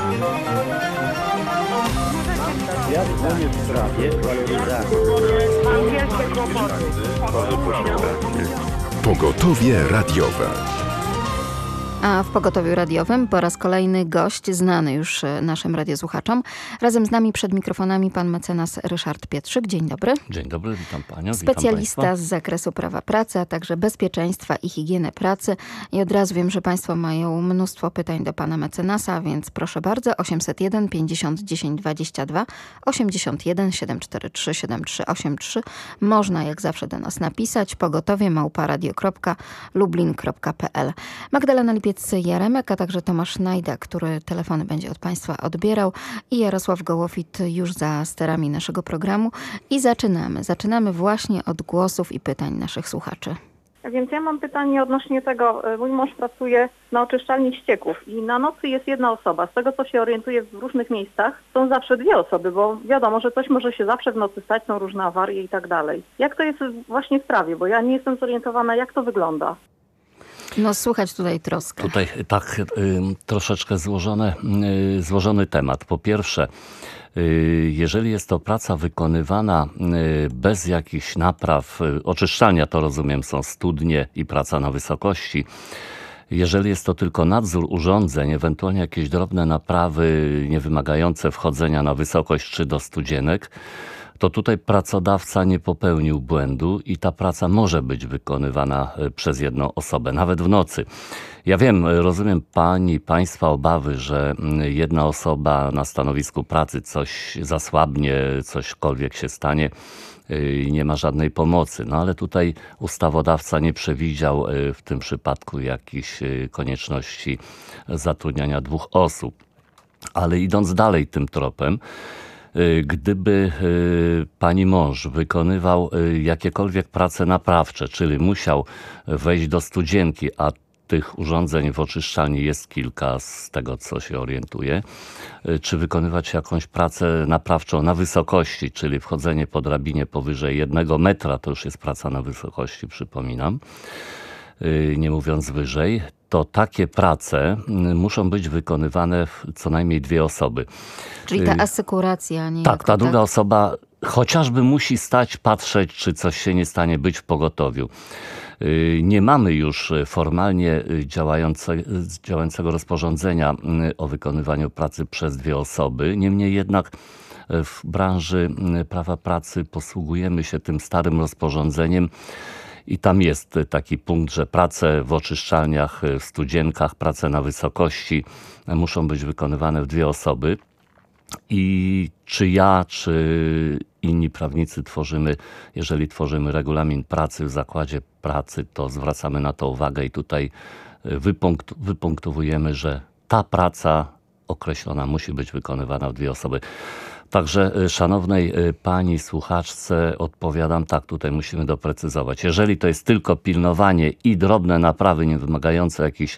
Ja dzwonię w sprawie waloryzacji. Pogotowie radiowe. A w Pogotowiu Radiowym po raz kolejny gość znany już naszym radiosłuchaczom. Razem z nami przed mikrofonami pan mecenas Ryszard Pietrzyk. Dzień dobry. Dzień dobry, witam panią. Specjalista witam z zakresu prawa pracy, a także bezpieczeństwa i higieny pracy. I od razu wiem, że państwo mają mnóstwo pytań do pana mecenasa, więc proszę bardzo. 801 50 10 22 81 743 7383. Można jak zawsze do nas napisać. pogotowie@radio.lublin.pl. Magdalena Lipiec-Jaremek, a także Tomasz Najda, który telefony będzie od państwa odbierał, i Jarosław Gołofit już za sterami naszego programu. I zaczynamy właśnie od głosów i pytań naszych słuchaczy. Więc ja mam pytanie odnośnie tego, mój mąż pracuje na oczyszczalni ścieków i na nocy jest jedna osoba. Z tego, co się orientuję w różnych miejscach, są zawsze dwie osoby, bo wiadomo, że coś może się zawsze w nocy stać, są różne awarie i tak dalej. Jak to jest właśnie w sprawie, bo ja nie jestem zorientowana, jak to wygląda. No słuchać tutaj troskę. Tutaj tak troszeczkę złożony temat. Po pierwsze, jeżeli jest to praca wykonywana bez jakichś napraw, oczyszczalnia to rozumiem są studnie i praca na wysokości. Jeżeli jest to tylko nadzór urządzeń, ewentualnie jakieś drobne naprawy niewymagające wchodzenia na wysokość czy do studzienek, to tutaj pracodawca nie popełnił błędu i ta praca może być wykonywana przez jedną osobę, nawet w nocy. Ja wiem, rozumiem państwa obawy, że jedna osoba na stanowisku pracy coś zasłabnie, cośkolwiek się stanie i nie ma żadnej pomocy. No ale tutaj ustawodawca nie przewidział w tym przypadku jakichś konieczności zatrudniania dwóch osób. Ale idąc dalej tym tropem, gdyby pani mąż wykonywał jakiekolwiek prace naprawcze, czyli musiał wejść do studzienki, a tych urządzeń w oczyszczalni jest kilka z tego, co się orientuje, czy wykonywać jakąś pracę naprawczą na wysokości, czyli wchodzenie po drabinie powyżej 1 metra, to już jest praca na wysokości, przypominam, nie mówiąc wyżej, to takie prace muszą być wykonywane co najmniej dwie osoby. Czyli ta asykuracja, nie? Tak, ta druga osoba chociażby musi stać, patrzeć, czy coś się nie stanie, być w pogotowiu. Nie mamy już formalnie działającego rozporządzenia o wykonywaniu pracy przez dwie osoby. Niemniej jednak w branży prawa pracy posługujemy się tym starym rozporządzeniem. I tam jest taki punkt, że prace w oczyszczalniach, w studzienkach, prace na wysokości muszą być wykonywane w dwie osoby. I czy ja, czy inni prawnicy jeżeli tworzymy regulamin pracy w zakładzie pracy, to zwracamy na to uwagę i tutaj wypunktowujemy, że ta praca określona musi być wykonywana w dwie osoby. Także szanownej pani słuchaczce odpowiadam tak, tutaj musimy doprecyzować. Jeżeli to jest tylko pilnowanie i drobne naprawy nie wymagające jakichś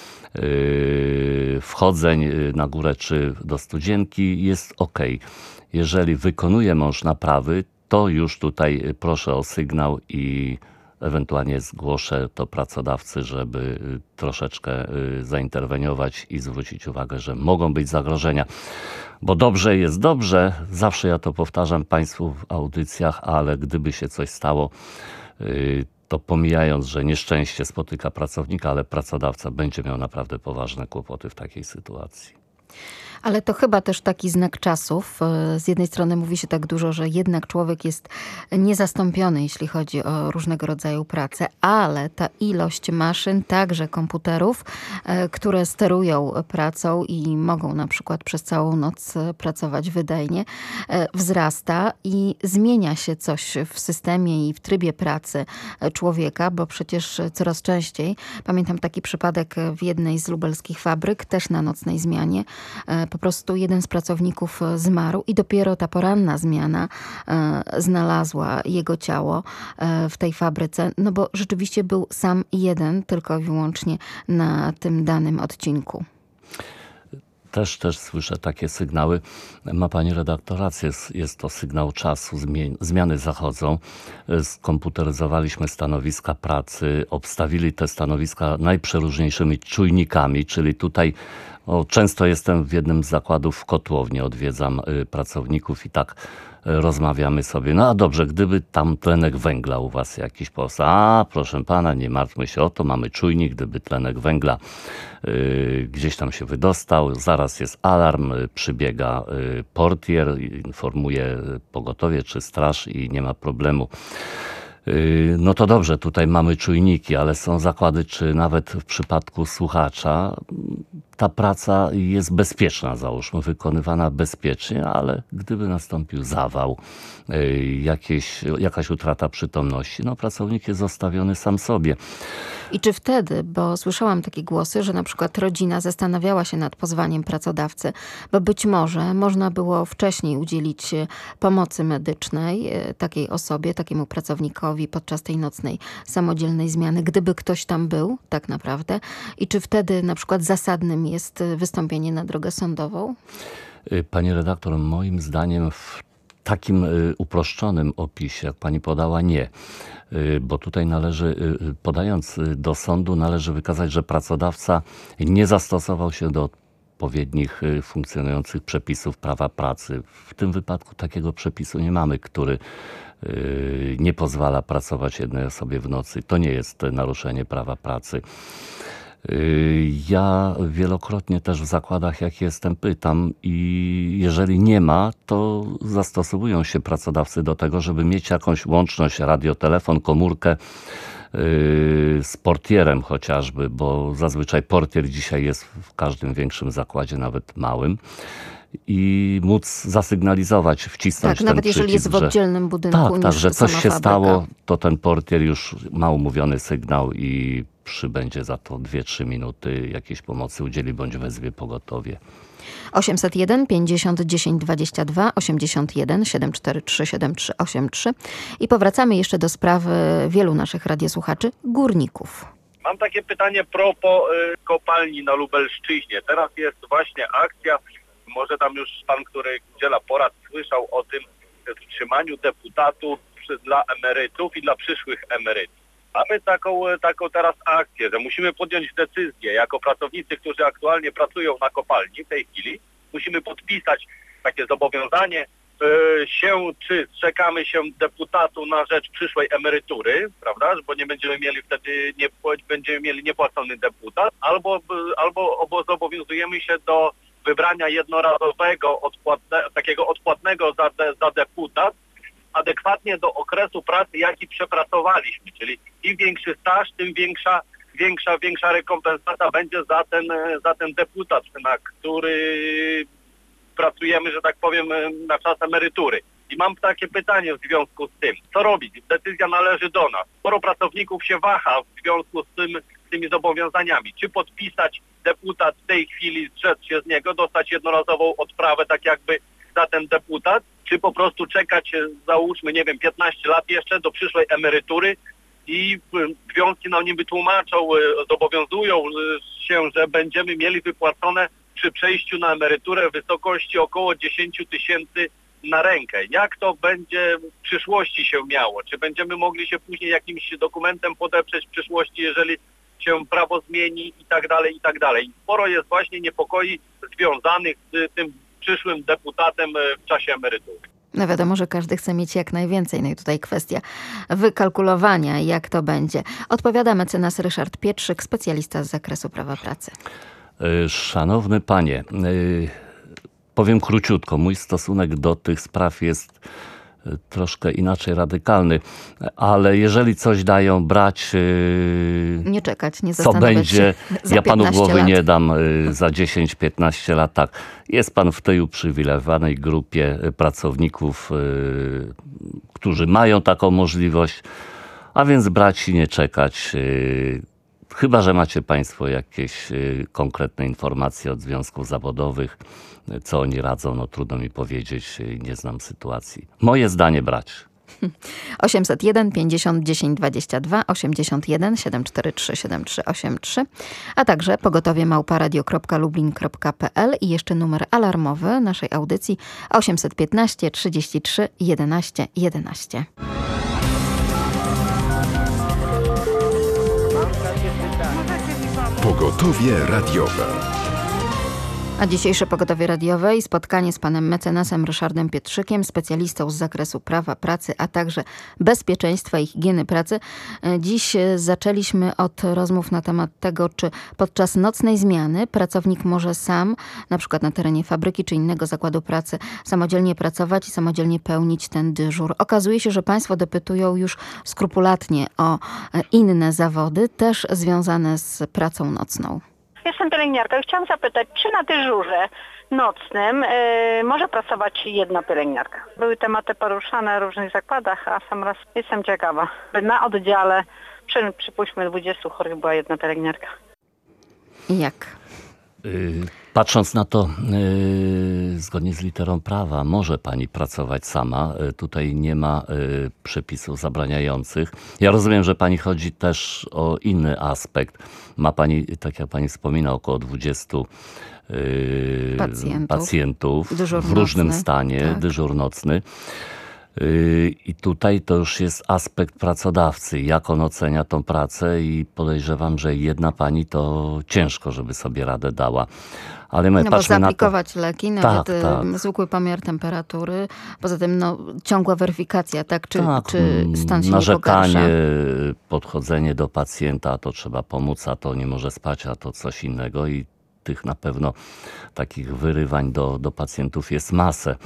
wchodzeń na górę czy do studzienki, jest ok. Jeżeli wykonuje mąż naprawy, to już tutaj proszę o sygnał i ewentualnie zgłoszę to pracodawcy, żeby troszeczkę zainterweniować i zwrócić uwagę, że mogą być zagrożenia. Bo dobrze jest dobrze, zawsze ja to powtarzam państwu w audycjach, ale gdyby się coś stało, to pomijając, że nieszczęście spotyka pracownika, ale pracodawca będzie miał naprawdę poważne kłopoty w takiej sytuacji. Ale to chyba też taki znak czasów. Z jednej strony mówi się tak dużo, że jednak człowiek jest niezastąpiony, jeśli chodzi o różnego rodzaju pracę, ale ta ilość maszyn, także komputerów, które sterują pracą i mogą na przykład przez całą noc pracować wydajnie, wzrasta i zmienia się coś w systemie i w trybie pracy człowieka, bo przecież coraz częściej, pamiętam taki przypadek w jednej z lubelskich fabryk, też na nocnej zmianie, po prostu jeden z pracowników zmarł i dopiero ta poranna zmiana znalazła jego ciało w tej fabryce, no bo rzeczywiście był sam jeden, tylko i wyłącznie na tym danym odcinku. Też słyszę takie sygnały. Ma pani redaktor rację, jest to sygnał czasu, zmiany zachodzą. Skomputeryzowaliśmy stanowiska pracy, obstawili te stanowiska najprzeróżniejszymi czujnikami, czyli tutaj Często jestem w jednym z zakładów w kotłowni, odwiedzam pracowników i tak rozmawiamy sobie. No a dobrze, gdyby tam tlenek węgla u was jakiś powstał. A proszę pana, nie martwmy się o to, mamy czujnik, gdyby tlenek węgla gdzieś tam się wydostał, zaraz jest alarm, przybiega portier, informuje pogotowie czy straż i nie ma problemu. No to dobrze, tutaj mamy czujniki, ale są zakłady, czy nawet w przypadku słuchacza ta praca jest bezpieczna, załóżmy, wykonywana bezpiecznie, ale gdyby nastąpił zawał, jakaś utrata przytomności, no pracownik jest zostawiony sam sobie. I czy wtedy, bo słyszałam takie głosy, że na przykład rodzina zastanawiała się nad pozwaniem pracodawcy, bo być może można było wcześniej udzielić pomocy medycznej takiej osobie, takiemu pracownikowi podczas tej nocnej samodzielnej zmiany, gdyby ktoś tam był tak naprawdę. I czy wtedy na przykład zasadnym jest wystąpienie na drogę sądową? Pani redaktor, moim zdaniem w takim uproszczonym opisie, jak pani podała, nie. Bo tutaj należy, podając do sądu, należy wykazać, że pracodawca nie zastosował się do odpowiednich funkcjonujących przepisów prawa pracy. W tym wypadku takiego przepisu nie mamy, który nie pozwala pracować jednej osobie w nocy. To nie jest naruszenie prawa pracy. Ja wielokrotnie też w zakładach, jak jestem, pytam i jeżeli nie ma, to zastosowują się pracodawcy do tego, żeby mieć jakąś łączność, radiotelefon, komórkę z portierem chociażby, bo zazwyczaj portier dzisiaj jest w każdym większym zakładzie, nawet małym. I móc zasygnalizować, wcisnąć tak, ten nawet jeżeli jest w oddzielnym budynku Tak, że coś się fabryka. stało, to ten portier już ma umówiony sygnał i przybędzie za to 2-3 minuty jakiejś pomocy udzieli bądź wezwie pogotowie. 801 50 10 22 81 743 7383 i powracamy jeszcze do sprawy wielu naszych radiosłuchaczy, górników. Mam takie pytanie propos kopalni na Lubelszczyźnie. Teraz jest właśnie akcja, może tam już pan, który udziela porad, słyszał o tym wstrzymaniu deputatu dla emerytów i dla przyszłych emerytów. Mamy taką teraz akcję, że musimy podjąć decyzję jako pracownicy, którzy aktualnie pracują na kopalni w tej chwili. Musimy podpisać takie zobowiązanie czy zrzekamy się deputatu na rzecz przyszłej emerytury, prawda, bo nie będziemy mieli wtedy, będziemy mieli niepłacony deputat, albo zobowiązujemy się do wybrania jednorazowego, takiego odpłatnego za deputat, adekwatnie do okresu pracy, jaki przepracowaliśmy, czyli im większy staż, tym większa rekompensata będzie za ten deputat, na który pracujemy, że tak powiem, na czas emerytury. I mam takie pytanie w związku z tym, co robić? Decyzja należy do nas. Sporo pracowników się waha w związku z tymi zobowiązaniami. Czy podpisać deputat w tej chwili, zrzec się z niego, dostać jednorazową odprawę tak jakby za ten deputat, czy po prostu czekać, załóżmy, 15 lat jeszcze do przyszłej emerytury i związki nam niby tłumaczą, zobowiązują się, że będziemy mieli wypłacone przy przejściu na emeryturę w wysokości około 10 000 na rękę. Jak to będzie w przyszłości się miało? Czy będziemy mogli się później jakimś dokumentem podeprzeć w przyszłości, jeżeli się prawo zmieni i tak dalej, i tak dalej. Sporo jest właśnie niepokoi związanych z tym przyszłym deputatem w czasie emerytury. No wiadomo, że każdy chce mieć jak najwięcej. No i tutaj kwestia wykalkulowania, jak to będzie. Odpowiada mecenas Ryszard Pietrzyk, specjalista z zakresu prawa pracy. Szanowny panie, powiem króciutko. Mój stosunek do tych spraw jest troszkę inaczej radykalny, ale jeżeli coś dają brać, nie czekać, nie co zastanawiać będzie, się za ja panu 15 głowy lat. nie dam za 10-15 lat. Tak, jest pan w tej uprzywilejowanej grupie pracowników, którzy mają taką możliwość, a więc brać i nie czekać. Chyba że macie państwo jakieś konkretne informacje od związków zawodowych, co oni radzą, no trudno mi powiedzieć, nie znam sytuacji. Moje zdanie brać. 801 50 10 22 81 743 7383, a także pogotowie @radio.lublin.pl i jeszcze numer alarmowy naszej audycji 815 33 11 11. Pogotowie radiowe. A dzisiejsze pogotowie radiowe i spotkanie z panem mecenasem Ryszardem Pietrzykiem, specjalistą z zakresu prawa pracy, a także bezpieczeństwa i higieny pracy. Dziś zaczęliśmy od rozmów na temat tego, czy podczas nocnej zmiany pracownik może sam, na przykład na terenie fabryki czy innego zakładu pracy, samodzielnie pracować i samodzielnie pełnić ten dyżur. Okazuje się, że państwo dopytują już skrupulatnie o inne zawody, też związane z pracą nocną. Jestem pielęgniarką i chciałam zapytać, czy na dyżurze nocnym może pracować jedna pielęgniarka? Były tematy poruszane w różnych zakładach, a sam raz jestem ciekawa. Na oddziale, przypuśćmy 20 chorych, była jedna pielęgniarka. Jak? Patrząc na to, zgodnie z literą prawa, może pani pracować sama. Tutaj nie ma przepisów zabraniających. Ja rozumiem, że pani chodzi też o inny aspekt. Ma pani, tak jak pani wspomina, około 20 pacjentów w różnym stanie, tak. Dyżur nocny. I tutaj to już jest aspekt pracodawcy, jak on ocenia tą pracę i podejrzewam, że jedna pani to ciężko, żeby sobie radę dała. Ale my patrzmy bo zaaplikować na to. leki, nawet zwykły pomiar temperatury, poza tym ciągła weryfikacja, tak? Czy stan się narzekanie, nie pogarsza? podchodzenie do pacjenta, to trzeba pomóc, a to nie może spać, a to coś innego i tych na pewno takich wyrywań do pacjentów jest masę.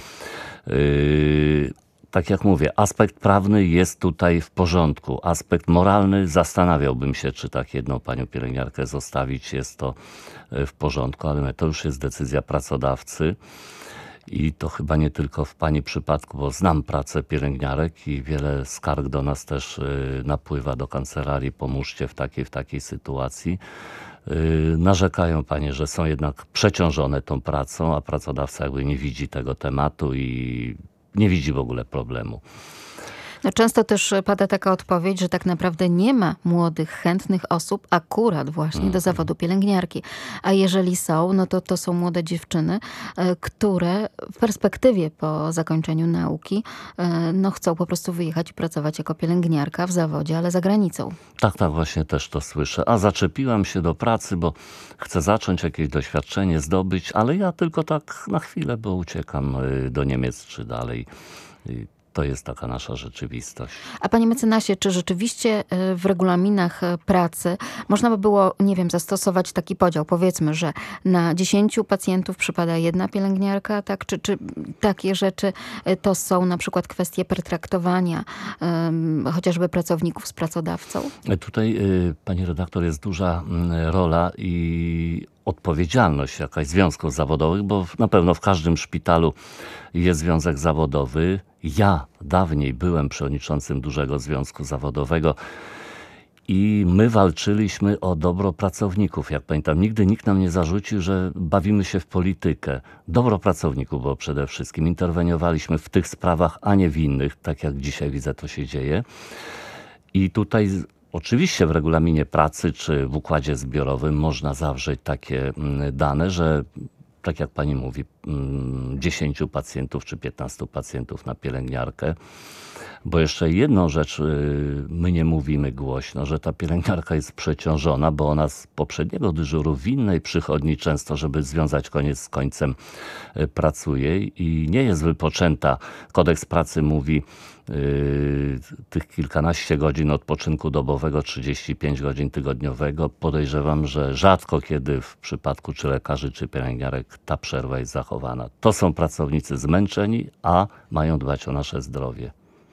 Tak jak mówię, aspekt prawny jest tutaj w porządku. Aspekt moralny, zastanawiałbym się, czy tak jedną panią pielęgniarkę zostawić, jest to w porządku, ale to już jest decyzja pracodawcy i to chyba nie tylko w pani przypadku, bo znam pracę pielęgniarek i wiele skarg do nas też napływa do kancelarii, pomóżcie w takiej sytuacji. Narzekają panie, że są jednak przeciążone tą pracą, a pracodawca jakby nie widzi tego tematu i nie widzi w ogóle problemu. Często też pada taka odpowiedź, że tak naprawdę nie ma młodych, chętnych osób akurat właśnie do zawodu pielęgniarki. A jeżeli są, to są młode dziewczyny, które w perspektywie po zakończeniu nauki chcą po prostu wyjechać i pracować jako pielęgniarka w zawodzie, ale za granicą. Tak, właśnie też to słyszę. A zaczepiłam się do pracy, bo chcę zacząć jakieś doświadczenie zdobyć, ale ja tylko tak na chwilę, bo uciekam do Niemiec czy dalej. To jest taka nasza rzeczywistość. A panie mecenasie, czy rzeczywiście w regulaminach pracy można by było, zastosować taki podział? Powiedzmy, że na 10 pacjentów przypada jedna pielęgniarka, tak? Czy takie rzeczy to są na przykład kwestie pertraktowania chociażby pracowników z pracodawcą? Tutaj, pani redaktor, jest duża rola i odpowiedzialność jakaś związków zawodowych, bo na pewno w każdym szpitalu jest związek zawodowy. Ja dawniej byłem przewodniczącym dużego związku zawodowego i my walczyliśmy o dobro pracowników. Jak pamiętam, nigdy nikt nam nie zarzucił, że bawimy się w politykę. Dobro pracowników było przede wszystkim. Interweniowaliśmy w tych sprawach, a nie w innych, tak jak dzisiaj widzę, to się dzieje. I tutaj oczywiście w regulaminie pracy czy w układzie zbiorowym można zawrzeć takie dane, że tak jak pani mówi, 10 pacjentów czy 15 pacjentów na pielęgniarkę. Bo jeszcze jedną rzecz my nie mówimy głośno, że ta pielęgniarka jest przeciążona, bo ona z poprzedniego dyżuru w innej przychodni często, żeby związać koniec z końcem, pracuje i nie jest wypoczęta. Kodeks pracy mówi tych kilkanaście godzin odpoczynku dobowego, 35 godzin tygodniowego. Podejrzewam, że rzadko kiedy w przypadku czy lekarzy, czy pielęgniarek ta przerwa jest zachowana. To są pracownicy zmęczeni, a mają dbać o nasze zdrowie.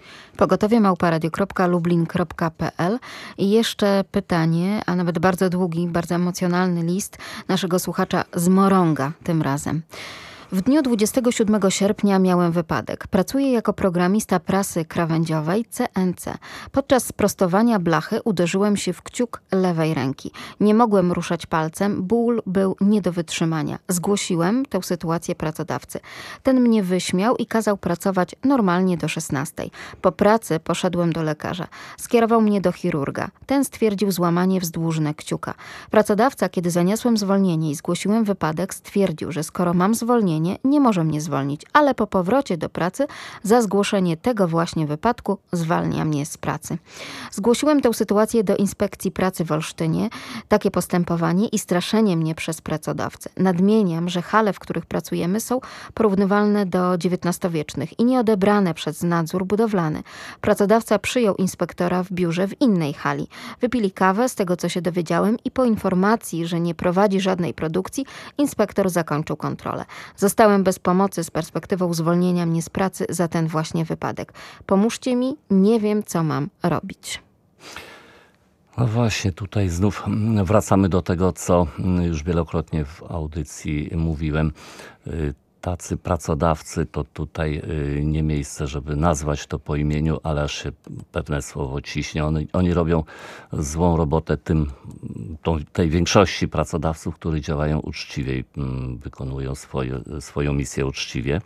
pogotowie@radio.lublin.pl I jeszcze pytanie, a nawet bardzo długi, bardzo emocjonalny list naszego słuchacza z Morąga tym razem. W dniu 27 sierpnia miałem wypadek. Pracuję jako programista prasy krawędziowej CNC. Podczas sprostowania blachy uderzyłem się w kciuk lewej ręki. Nie mogłem ruszać palcem, ból był nie do wytrzymania. Zgłosiłem tę sytuację pracodawcy. Ten mnie wyśmiał i kazał pracować normalnie do 16. Po pracy poszedłem do lekarza. Skierował mnie do chirurga. Ten stwierdził złamanie wzdłużne kciuka. Pracodawca, kiedy zaniosłem zwolnienie i zgłosiłem wypadek, stwierdził, że skoro mam zwolnienie, zwolnienie nie może mnie zwolnić, ale po powrocie do pracy za zgłoszenie tego właśnie wypadku zwalnia mnie z pracy. Zgłosiłem tę sytuację do Inspekcji Pracy w Olsztynie, takie postępowanie i straszenie mnie przez pracodawcę. Nadmieniam, że hale, w których pracujemy, są porównywalne do XIX-wiecznych i nie odebrane przez nadzór budowlany. Pracodawca przyjął inspektora w biurze w innej hali. Wypili kawę, z tego co się dowiedziałem, i po informacji, że nie prowadzi żadnej produkcji, inspektor zakończył kontrolę. Zostałem bez pomocy z perspektywą zwolnienia mnie z pracy za ten właśnie wypadek. Pomóżcie mi, nie wiem co mam robić. No właśnie, tutaj znów wracamy do tego, co już wielokrotnie w audycji mówiłem. Tacy pracodawcy, to tutaj nie miejsce, żeby nazwać to po imieniu, ale aż się pewne słowo ciśnie. Oni robią złą robotę tej większości pracodawców, którzy działają uczciwie i wykonują swoją misję uczciwie.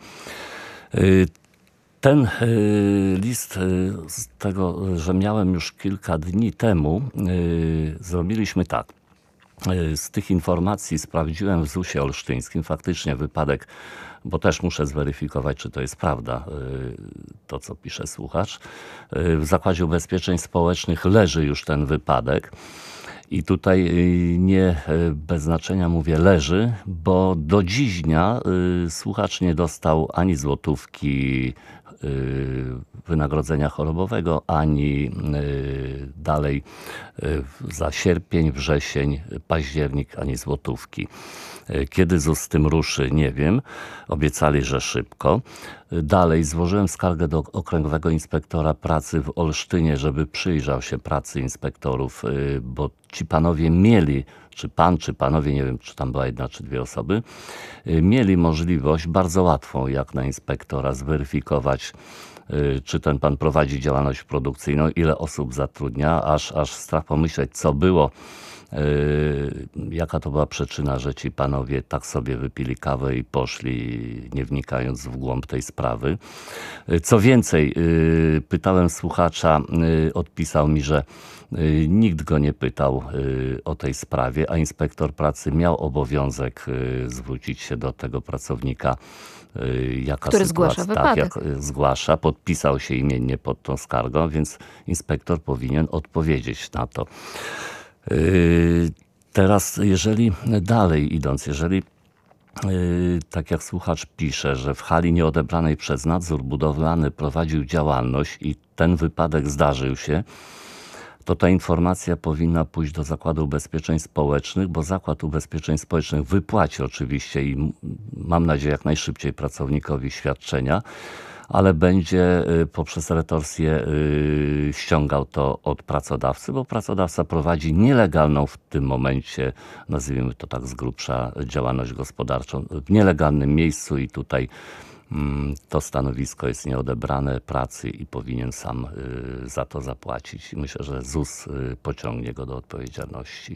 Ten list z tego, że miałem już kilka dni temu, zrobiliśmy tak. Z tych informacji sprawdziłem w ZUS-ie olsztyńskim faktycznie wypadek, bo też muszę zweryfikować, czy to jest prawda, to co pisze słuchacz. W Zakładzie Ubezpieczeń Społecznych leży już ten wypadek. I tutaj nie bez znaczenia mówię leży, bo do dziś dnia słuchacz nie dostał ani złotówki wynagrodzenia chorobowego, ani dalej za sierpień, wrzesień, październik, ani złotówki. Kiedy ZUS z tym ruszy, nie wiem. Obiecali, że szybko. Dalej złożyłem skargę do Okręgowego Inspektora Pracy w Olsztynie, żeby przyjrzał się pracy inspektorów, bo ci panowie mieli, czy pan, czy panowie, nie wiem, czy tam była jedna, czy dwie osoby, mieli możliwość bardzo łatwą, jak na inspektora, zweryfikować, czy ten pan prowadzi działalność produkcyjną, ile osób zatrudnia, aż strach pomyśleć, co było, jaka to była przyczyna, że ci panowie tak sobie wypili kawę i poszli, nie wnikając w głąb tej sprawy. Co więcej, pytałem słuchacza, odpisał mi, że nikt go nie pytał o tej sprawie, a inspektor pracy miał obowiązek zwrócić się do tego pracownika, jaka który sytuacja, zgłasza wypadek. jak zgłasza, podpisał się imiennie pod tą skargą, więc inspektor powinien odpowiedzieć na to. Teraz, jeżeli dalej idąc, jeżeli tak jak słuchacz pisze, że w hali nieodebranej przez nadzór budowlany prowadził działalność i ten wypadek zdarzył się, to ta informacja powinna pójść do Zakładu Ubezpieczeń Społecznych, bo Zakład Ubezpieczeń Społecznych wypłaci oczywiście i mam nadzieję jak najszybciej pracownikowi świadczenia, ale będzie poprzez retorsję ściągał to od pracodawcy, bo pracodawca prowadzi nielegalną w tym momencie, nazwijmy to tak z grubsza, działalność gospodarczą w nielegalnym miejscu i tutaj to stanowisko jest nieodebrane pracy i powinien sam za to zapłacić. I myślę, że ZUS pociągnie go do odpowiedzialności.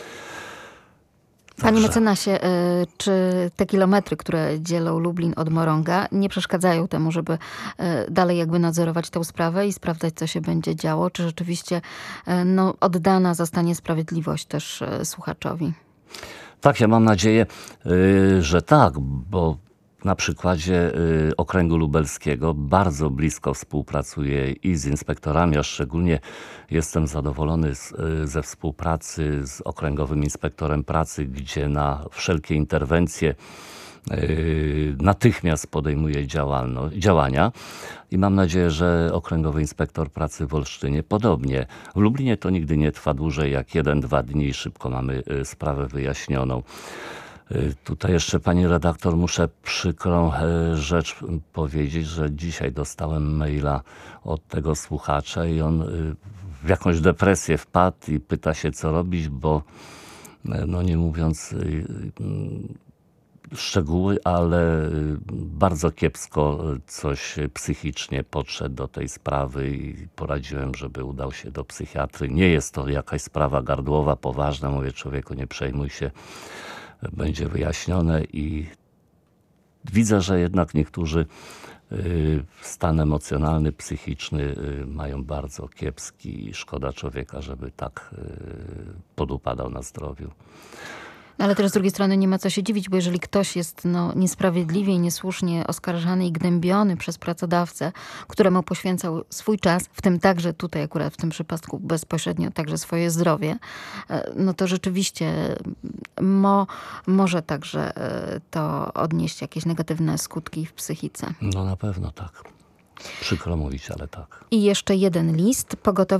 Panie mecenasie, czy te kilometry, które dzielą Lublin od Morąga, nie przeszkadzają temu, żeby dalej jakby nadzorować tę sprawę i sprawdzać, co się będzie działo? Czy rzeczywiście oddana zostanie sprawiedliwość też słuchaczowi? Tak, ja mam nadzieję, że tak, bo na przykładzie Okręgu Lubelskiego bardzo blisko współpracuję i z inspektorami, a szczególnie jestem zadowolony ze współpracy z Okręgowym Inspektorem Pracy, gdzie na wszelkie interwencje natychmiast podejmuje działania i mam nadzieję, że Okręgowy Inspektor Pracy w Olsztynie podobnie. W Lublinie to nigdy nie trwa dłużej jak 1-2 dni i szybko mamy sprawę wyjaśnioną. Tutaj jeszcze pani redaktor muszę przykrą rzecz powiedzieć, że dzisiaj dostałem maila od tego słuchacza i on w jakąś depresję wpadł i pyta się co robić, bo no nie mówiąc szczegóły, ale bardzo kiepsko coś psychicznie podszedł do tej sprawy i poradziłem, żeby udał się do psychiatry. Nie jest to jakaś sprawa gardłowa, poważna, mówię człowieku nie przejmuj się. Będzie wyjaśnione i widzę, że jednak niektórzy stan emocjonalny, psychiczny mają bardzo kiepski i szkoda człowieka, żeby tak podupadał na zdrowiu. Ale też z drugiej strony nie ma co się dziwić, bo jeżeli ktoś jest niesprawiedliwie i niesłusznie oskarżany i gnębiony przez pracodawcę, któremu poświęcał swój czas, w tym także tutaj akurat w tym przypadku bezpośrednio także swoje zdrowie, no to rzeczywiście może także to odnieść jakieś negatywne skutki w psychice. No na pewno tak. Przykro mówić, ale tak. I jeszcze jeden list.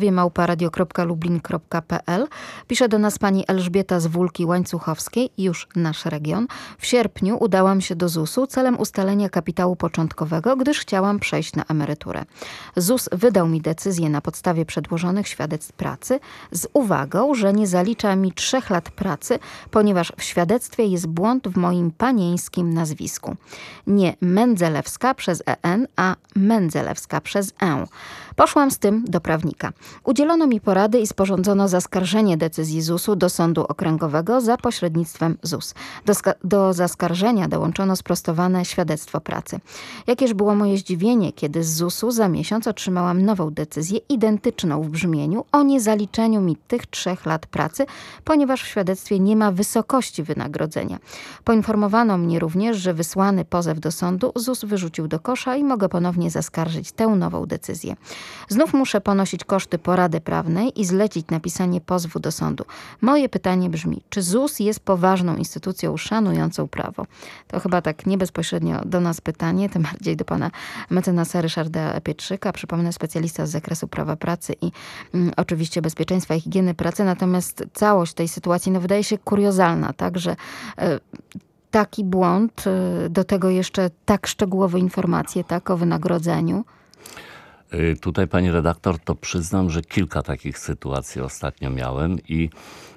pogotowie@radio.lublin.pl. Pisze do nas pani Elżbieta z Wólki Łańcuchowskiej, już nasz region. W sierpniu udałam się do ZUS-u celem ustalenia kapitału początkowego, gdyż chciałam przejść na emeryturę. ZUS wydał mi decyzję na podstawie przedłożonych świadectw pracy z uwagą, że nie zalicza mi 3 lat pracy, ponieważ w świadectwie jest błąd w moim panieńskim nazwisku. Nie Mędzelewska przez EN, a Mędzelewska przez E. Poszłam z tym do prawnika. Udzielono mi porady i sporządzono zaskarżenie decyzji ZUS-u do Sądu Okręgowego za pośrednictwem ZUS. Do zaskarżenia dołączono sprostowane świadectwo pracy. Jakież było moje zdziwienie, kiedy z ZUS-u za miesiąc otrzymałam nową decyzję identyczną w brzmieniu o niezaliczeniu mi tych 3 lat pracy, ponieważ w świadectwie nie ma wysokości wynagrodzenia. Poinformowano mnie również, że wysłany pozew do sądu ZUS wyrzucił do kosza i mogę ponownie zaskarżyć tę nową decyzję. Znów muszę ponosić koszty porady prawnej i zlecić napisanie pozwu do sądu. Moje pytanie brzmi, czy ZUS jest poważną instytucją szanującą prawo? To chyba tak nie bezpośrednio do nas pytanie, tym bardziej do pana mecenasa Ryszarda Pietrzyka. Przypomnę, specjalista z zakresu prawa pracy i oczywiście bezpieczeństwa i higieny pracy. Natomiast całość tej sytuacji wydaje się kuriozalna, tak, że taki błąd, do tego jeszcze tak szczegółowe informacje, tak, o wynagrodzeniu. Tutaj, pani redaktor, to przyznam, że kilka takich sytuacji ostatnio miałem i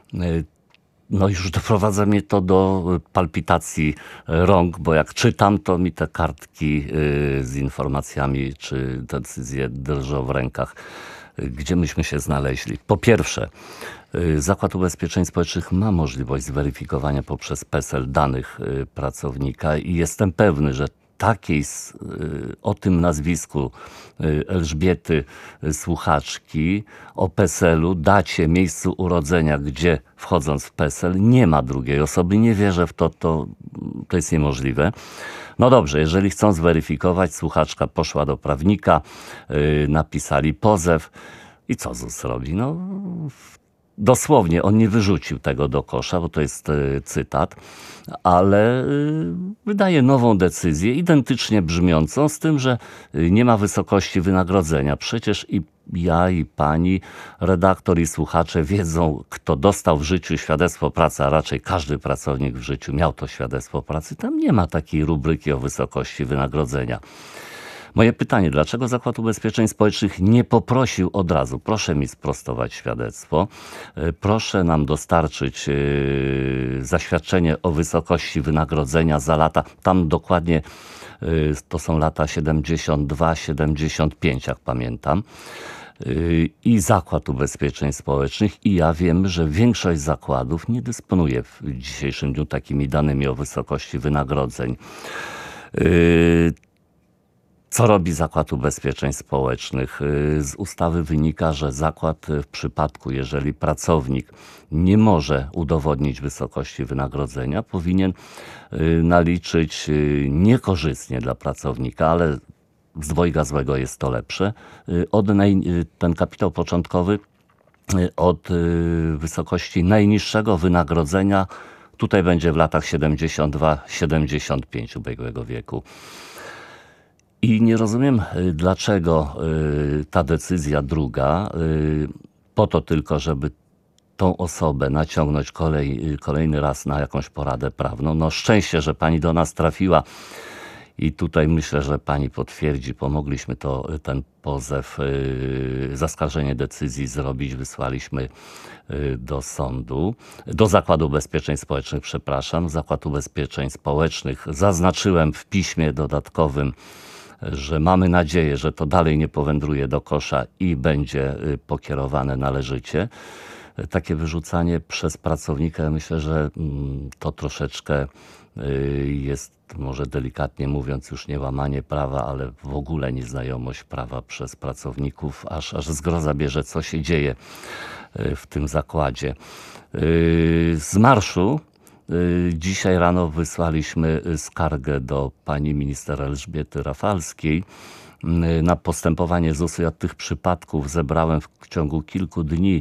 już doprowadza mnie to do palpitacji rąk, bo jak czytam, to mi te kartki z informacjami czy decyzje drżą w rękach. Gdzie myśmy się znaleźli? Po pierwsze, Zakład Ubezpieczeń Społecznych ma możliwość zweryfikowania poprzez PESEL danych pracownika i jestem pewny, że takiej o tym nazwisku Elżbiety słuchaczki, o PESEL-u, dacie, miejscu urodzenia, gdzie wchodząc w PESEL nie ma drugiej osoby. Nie wierzę w to, to jest niemożliwe. No dobrze, jeżeli chcą zweryfikować, słuchaczka poszła do prawnika, napisali pozew i co ZUS robi? Dosłownie, on nie wyrzucił tego do kosza, bo to jest cytat, ale wydaje nową decyzję, identycznie brzmiącą, z tym, że nie ma wysokości wynagrodzenia. Przecież i ja, i pani redaktor, i słuchacze wiedzą, kto dostał w życiu świadectwo pracy, a raczej każdy pracownik w życiu miał to świadectwo pracy. Tam nie ma takiej rubryki o wysokości wynagrodzenia. Moje pytanie, dlaczego Zakład Ubezpieczeń Społecznych nie poprosił od razu, proszę mi sprostować świadectwo, proszę nam dostarczyć zaświadczenie o wysokości wynagrodzenia za lata, tam dokładnie to są lata 72-75, jak pamiętam. I Zakład Ubezpieczeń Społecznych i ja wiem, że większość zakładów nie dysponuje w dzisiejszym dniu takimi danymi o wysokości wynagrodzeń. Co robi Zakład Ubezpieczeń Społecznych? Z ustawy wynika, że zakład w przypadku, jeżeli pracownik nie może udowodnić wysokości wynagrodzenia, powinien naliczyć niekorzystnie dla pracownika, ale z dwojga złego jest to lepsze, ten kapitał początkowy od wysokości najniższego wynagrodzenia, tutaj będzie w latach 72-75 ubiegłego wieku. I nie rozumiem, dlaczego ta decyzja druga, po to tylko, żeby tą osobę naciągnąć kolejny raz na jakąś poradę prawną. No szczęście, że pani do nas trafiła i tutaj myślę, że pani potwierdzi, pomogliśmy ten pozew, zaskarżenie decyzji zrobić, wysłaliśmy do sądu, do Zakładu Ubezpieczeń Społecznych, Zakład Ubezpieczeń Społecznych, zaznaczyłem w piśmie dodatkowym, że mamy nadzieję, że to dalej nie powędruje do kosza i będzie pokierowane należycie. Takie wyrzucanie przez pracownika, myślę, że to troszeczkę jest, może delikatnie mówiąc, już nie łamanie prawa, ale w ogóle nieznajomość prawa przez pracowników, aż zgroza bierze, co się dzieje w tym zakładzie. Z marszu Dzisiaj rano wysłaliśmy skargę do pani minister Elżbiety Rafalskiej na postępowanie ZUS-u. Ja tych przypadków zebrałem w ciągu kilku dni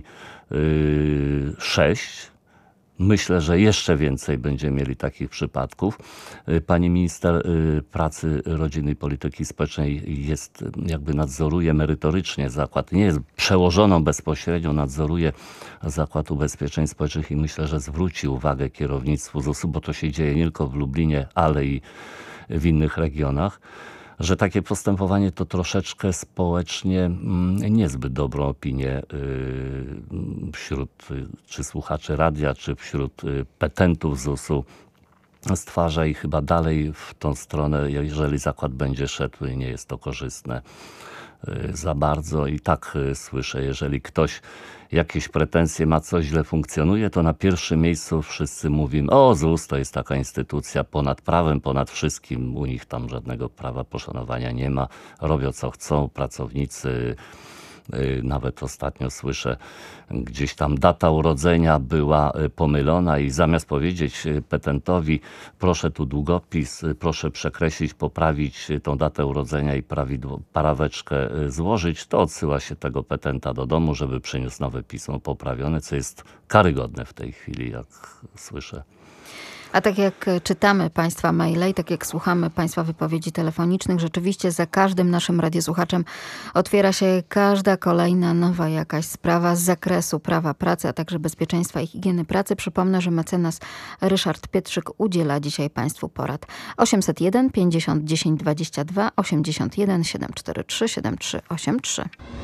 6. Myślę, że jeszcze więcej będziemy mieli takich przypadków. Pani minister pracy, rodziny i polityki społecznej nadzoruje merytorycznie zakład. Nie jest przełożoną bezpośrednio, nadzoruje Zakład Ubezpieczeń Społecznych i myślę, że zwróci uwagę kierownictwu ZUS-u, bo to się dzieje nie tylko w Lublinie, ale i w innych regionach, że takie postępowanie to troszeczkę społecznie niezbyt dobrą opinię wśród czy słuchaczy radia, czy wśród petentów ZUS-u stwarza i chyba dalej w tą stronę, jeżeli zakład będzie szedł, nie jest to korzystne za bardzo. I tak słyszę, jeżeli ktoś jakieś pretensje ma, coś źle funkcjonuje, to na pierwszym miejscu wszyscy mówimy: o, ZUS to jest taka instytucja ponad prawem, ponad wszystkim. U nich tam żadnego prawa poszanowania nie ma. Robią co chcą, pracownicy. Nawet ostatnio słyszę, gdzieś tam data urodzenia była pomylona i zamiast powiedzieć petentowi: proszę tu długopis, proszę przekreślić, poprawić tą datę urodzenia i praweczkę złożyć, to odsyła się tego petenta do domu, żeby przyniósł nowe pismo poprawione, co jest karygodne w tej chwili, jak słyszę. A tak jak czytamy Państwa maile i tak jak słuchamy Państwa wypowiedzi telefonicznych, rzeczywiście za każdym naszym radiosłuchaczem otwiera się każda kolejna nowa jakaś sprawa z zakresu prawa pracy, a także bezpieczeństwa i higieny pracy. Przypomnę, że mecenas Ryszard Pietrzyk udziela dzisiaj Państwu porad. 801 50 10 22 81 743 7383.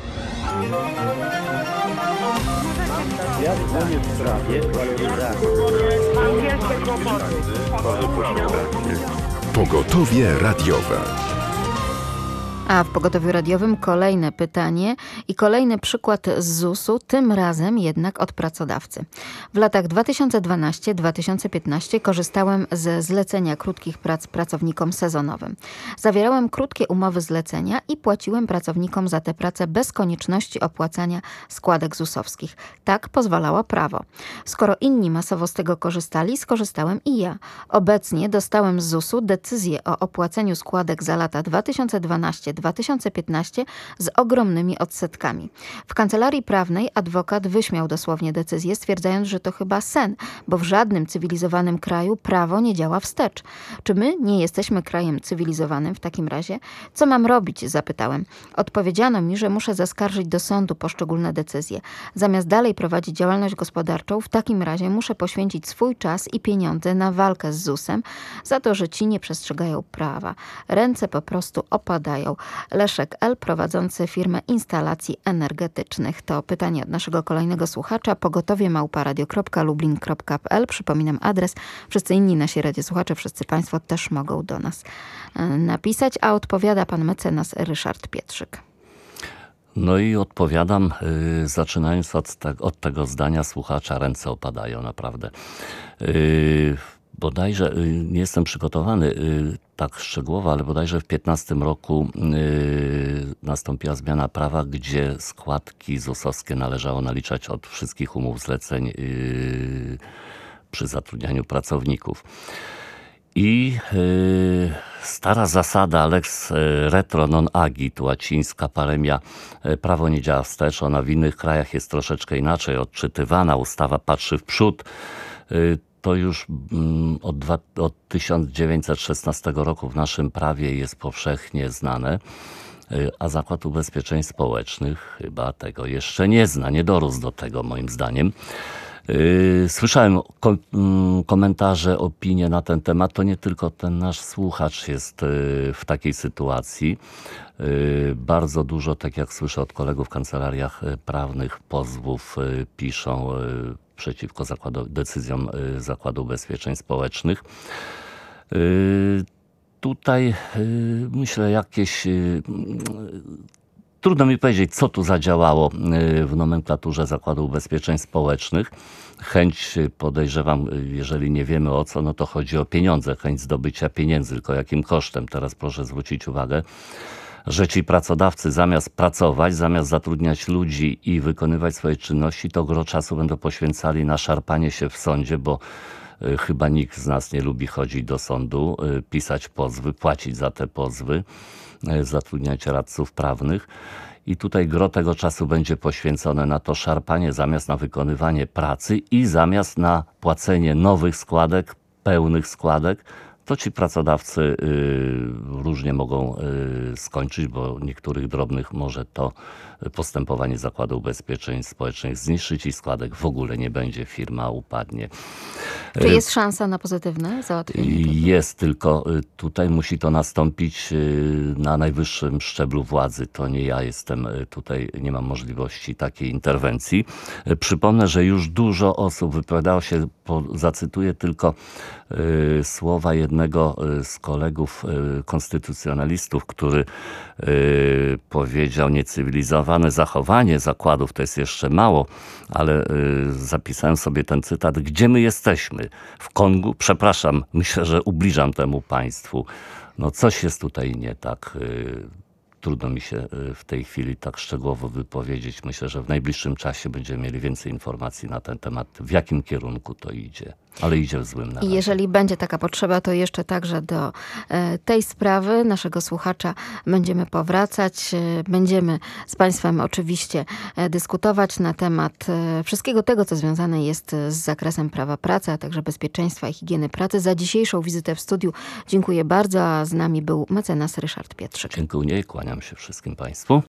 Ja dzwonię w sprawie waloryzacji. Pogotowie radiowe. A w pogotowiu radiowym kolejne pytanie i kolejny przykład z ZUS-u, tym razem jednak od pracodawcy. W latach 2012-2015 korzystałem ze zlecenia krótkich prac pracownikom sezonowym. Zawierałem krótkie umowy zlecenia i płaciłem pracownikom za te prace bez konieczności opłacania składek ZUS-owskich. Tak pozwalało prawo. Skoro inni masowo z tego korzystali, skorzystałem i ja. Obecnie dostałem z ZUS-u decyzję o opłaceniu składek za lata 2012-2015 z ogromnymi odsetkami. W kancelarii prawnej adwokat wyśmiał dosłownie decyzję, stwierdzając, że to chyba sen, bo w żadnym cywilizowanym kraju prawo nie działa wstecz. Czy my nie jesteśmy krajem cywilizowanym w takim razie? Co mam robić? Zapytałem. Odpowiedziano mi, że muszę zaskarżyć do sądu poszczególne decyzje. Zamiast dalej prowadzić działalność gospodarczą, w takim razie muszę poświęcić swój czas i pieniądze na walkę z ZUS-em za to, że ci nie przestrzegają prawa. Ręce po prostu opadają. Leszek L., prowadzący firmę instalacji energetycznych. To pytanie od naszego kolejnego słuchacza. pogotowie@radio.lublin.pl. Przypominam adres. Wszyscy inni nasi radiosłuchacze, wszyscy Państwo też mogą do nas napisać, a odpowiada pan mecenas Ryszard Pietrzyk. No i odpowiadam, zaczynając od tego zdania słuchacza, ręce opadają naprawdę. Bodajże, nie jestem przygotowany tak szczegółowo, ale bodajże w 2015 roku nastąpiła zmiana prawa, gdzie składki ZUS-owskie należało naliczać od wszystkich umów zleceń przy zatrudnianiu pracowników. I stara zasada lex retro non agit, łacińska paremia, prawo nie działa wstecz, ona w innych krajach jest troszeczkę inaczej odczytywana, ustawa patrzy w przód. To już od 1916 roku w naszym prawie jest powszechnie znane, a Zakład Ubezpieczeń Społecznych chyba tego jeszcze nie zna, nie dorósł do tego moim zdaniem. Słyszałem komentarze, opinie na ten temat. To nie tylko ten nasz słuchacz jest w takiej sytuacji. Bardzo dużo, tak jak słyszę od kolegów w kancelariach prawnych, pozwów piszą przeciwko decyzjom Zakładu Ubezpieczeń Społecznych. Tutaj myślę jakieś... Trudno mi powiedzieć, co tu zadziałało w nomenklaturze Zakładu Ubezpieczeń Społecznych. Chęć, podejrzewam, jeżeli nie wiemy o co, no to chodzi o pieniądze, chęć zdobycia pieniędzy, tylko jakim kosztem. Teraz proszę zwrócić uwagę, że ci pracodawcy zamiast pracować, zamiast zatrudniać ludzi i wykonywać swoje czynności, to gro czasu będą poświęcali na szarpanie się w sądzie, bo Chyba nikt z nas nie lubi chodzić do sądu, pisać pozwy, płacić za te pozwy, zatrudniać radców prawnych. I tutaj gro tego czasu będzie poświęcone na to szarpanie zamiast na wykonywanie pracy i zamiast na płacenie nowych składek, pełnych składek. To ci pracodawcy różnie mogą skończyć, bo niektórych drobnych może to postępowanie Zakładu Ubezpieczeń Społecznych zniszczyć i składek w ogóle nie będzie, firma upadnie. Czy jest szansa na pozytywne załatwienie? Jest, tylko tutaj musi to nastąpić na najwyższym szczeblu władzy. To nie ja jestem tutaj, nie mam możliwości takiej interwencji. Przypomnę, że już dużo osób wypowiadało się, zacytuję tylko słowa jednego z kolegów konstytucjonalistów, który powiedział: niecywilizowane zachowanie zakładów to jest jeszcze mało, ale zapisałem sobie ten cytat: gdzie my jesteśmy? W Kongu? Przepraszam, myślę, że ubliżam temu państwu. No coś jest tutaj nie tak. Trudno mi się w tej chwili tak szczegółowo wypowiedzieć. Myślę, że w najbliższym czasie będziemy mieli więcej informacji na ten temat, w jakim kierunku to idzie. Ale idzie w złym na razie. I jeżeli będzie taka potrzeba, to jeszcze także do tej sprawy naszego słuchacza będziemy powracać. Będziemy z Państwem oczywiście dyskutować na temat wszystkiego tego, co związane jest z zakresem prawa pracy, a także bezpieczeństwa i higieny pracy. Za dzisiejszą wizytę w studiu dziękuję bardzo, a z nami był mecenas Ryszard Pietrzyk. Dziękuję i kłaniam się wszystkim Państwu.